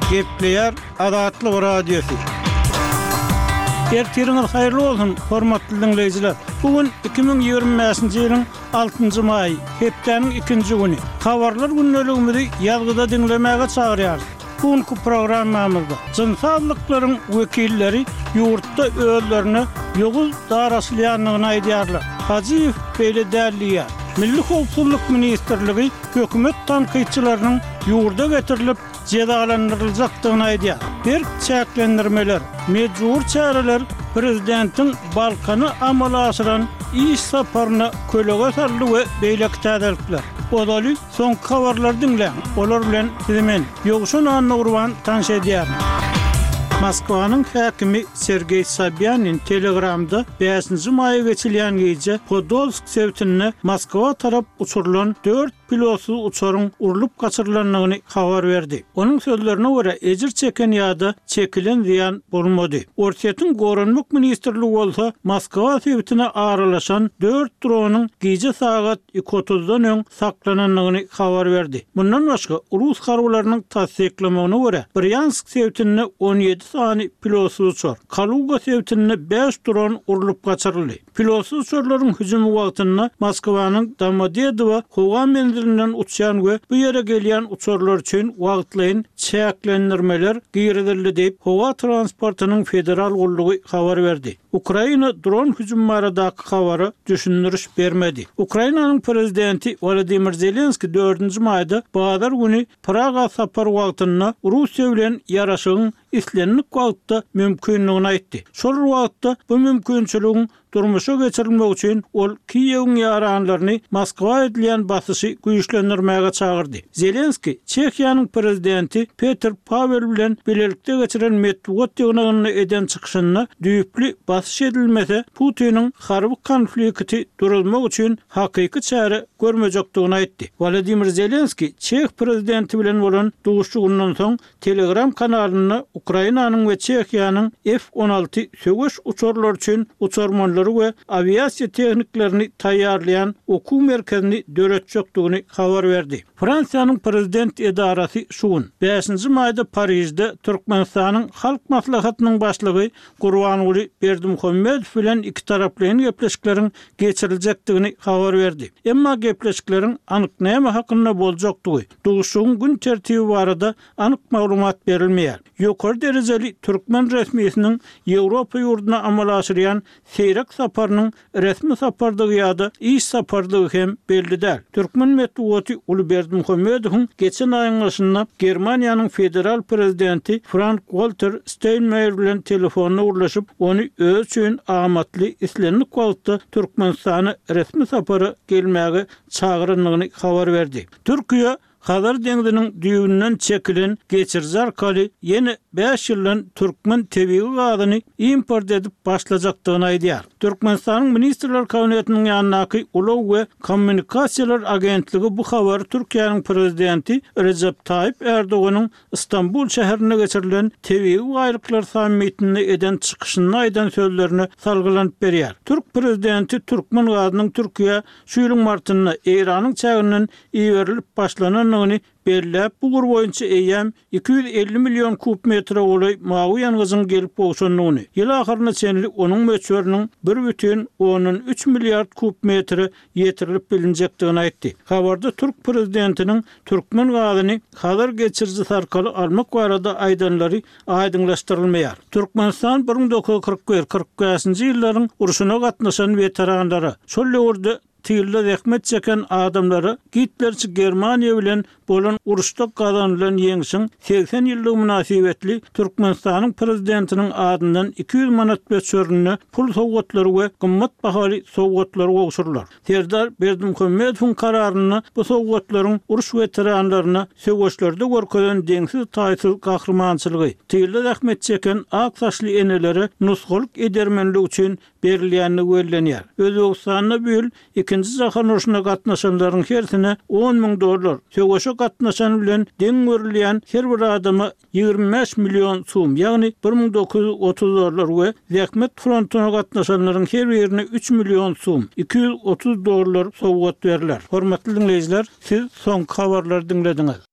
Gepleyer Adatlı Radyosu. Ertiriniz hayırlı olsun, hormatly dinleyijiler. Bugün 2025-nji ýylyň 6-njy maý, hepdeniň 2-nji güni. Habarlar günneligimizi ýazgyda dinlemäge çagyrýar. Bugünkü programmamyzda jynsallyklaryň wekilleri ýurtda özlerini ýoguz daraşlaýanlygyny aýdýarlar. Hajiýew beýle däldiýär. Milli Howpsuzlyk Ministrligi hökümet tanqytçylarynyň ýurda getirilip cezalandyryljakdygyny aýdýar. Bir çäklendirmeler, mejbur çäreler prezidentiň Balkany amala aşyran iş saparyna kölege sardy we beýleki täzelikler. Odaly soň habarlar dinleň. Olar bilen sizimen ýoguşan anny tanış edýär. Moskwanyň häkimi Sergey Sobyanin Telegramda 5-nji maýa geçilýän gece Podolsk sewtine Moskwa tarap uçurulan 4 pilotsuz uçaryň urulup gaçyrylanlygyny habar berdi. Onuň sözlerine görä ejir çeken ýa-da çekilen ziýan bolmady. Ortiýetiň Gorunluk Ministrligi bolsa Moskwa sewtine aralaşan 4 dronyň gece sagat 2:30-dan öň saklananlygyny habar berdi. Bundan başga Rus harbylarynyň tasdiklamagyna görä Bryansk sewtine 17 sany pilotsuz uçar. Kaluga sewtine 5 dron urulup gaçyryldy. Pilotsuz uçarlaryň hüjumy wagtynda Moskwanyň Domodedowo howa menzilinden uçýan we bu ýere gelýän uçarlar üçin wagtlaýyn çäklendirmeler giýrildi diýip Howa transportynyň federal gollugy habar berdi. Ukraina dron hüjumlaryndaky habary düşündiriş bermedi. Ukrainanyň prezidenti Volodymyr Zelenski 4-nji maýda bazar güni Praga sapar wagtynda Russiýa bilen ýaraşygyň islenlik wagtda mümkinligini aýtdy. Şol wagtda bu mümkinçiligiň durmuşa geçirilmek üçin ol Kiýewiň ýaranlaryny Moskwa edilýän basyşy güýçlendirmäge çagyrdy. Zelenski Çekiýanyň prezidenti Petr Pavel bilen birlikde geçiren medeniýet ýygnagyny eden çykyşyna düýpli basyş edilmese Putiniň harby konflikti durulmak üçin hakyky çäre görmejekdigini aýtdy. Volodymyr Zelenski Çek prezidenti bilen bolan duguşýagyndan soň Telegram kanalyna Ukrainanyň we Çekiýanyň F-16 söwüş uçarlar üçin uçarmanlary we aviasiýa tehniklerini taýýarlayan okuw merkezini döretjekdigini habar berdi. Fransiýanyň prezident edarasy şugun 5-nji maýda Parisde Türkmenistanyň halk maslahatynyň başlygy Gurbanuly Berdimuhammedow bilen iki taraplyň gepleşikleriň geçiriljekdigini habar berdi. Emma gepleşikleriň anyk näme hakynda boljakdygy, duguşyň gün tertibi barada anyk maglumat berilmeýär. Ýokary derejeli Türkmen resmiýetiniň Ýewropa ýurduna amala aşyrýan seýrek saparynyň resmi sapardygy ýa-da iş sapardygy hem belli däl. Türkmen medeniýeti Uly Berdimuhammedow geçen aýyň başynda Germaniýanyň federal prezidenti Frank-Walter Steinmeier bilen telefonna urlaşyp ony öz üçin amatly islenlik wagtda Türkmenistana resmi sapary gelmäge çagyranyny habar berdi. Türkiýe Hazar deňdiniň düýbünden çekilen geçirji arkaly ýene 5 ýyldan türkmen tebii gazyny import edip başlajakdygyny aýdýar. Türkmenistanyň Ministrler Kabinetiniň ýanynaky Ulaw we Kommunikasiýalar agentligi bu habary Türkiýanyň prezidenti Recep Tayyip Erdoganyň Istanbul şäherine geçirilen tebii gaýryklar sammitinde eden çykyşyny aýdan sözlerini salgylanyp berýär. Türk prezidenti türkmen gazynyň Türkiýe şu ýylyň martynda Iranyň çägininden iýerilip başlanan belläp bu gur boýunça eýem 250 milyon kubmetre goly mawy ýangyzyň gelip bolşanlygyny. Ýyl ahyryna çenli onuň möçberiniň 1,3 milliard kubmetre ýetirilip bilinjekdigini aýtdy. Habarda Türk prezidentiniň türkmen gazyny hazır geçirji sarkaly almak barada aýdanlary aýdyňlaşdyrylmaýar. Türkmenistan 1941-45-nji ýyllaryň uruşuna gatnaşan veteranlary şol ýurda tüýle zähmet çeken adamlary Hitlerçi Germaniýa bilen bolan uruşda gazanylan ýeňişiň 80 ýyllyk münasibetli Türkmenistanyň prezidentiniň adyndan 200 manat beçörüne pul sowgatlary we gymmat bahaly sowgatlary gowşurlar. Serdar Berdimuhammedow kararyny bu sowgatlaryň uruş veteranlaryna söwüşlerde görkezden deňsiz taýsyz gahrmançylygy, tüýle zähmet çeken ak saçly enelere nusgalyk edermenlik üçin berilýänini görlenýär. Özbegistanyň bül 2-nji Jahon uruşuna gatnaşanlaryň hersine $10,000, söwüşe gatnaşan bilen deň görülýän her bir adama 25 milyon soum, ýagny $1,930 we zähmet frontuna gatnaşanlaryň her birine 3 milyon soum, $230 sowgat berilýär. Hormatly dinleýijiler, siz soňky habarlary dinlediňiz.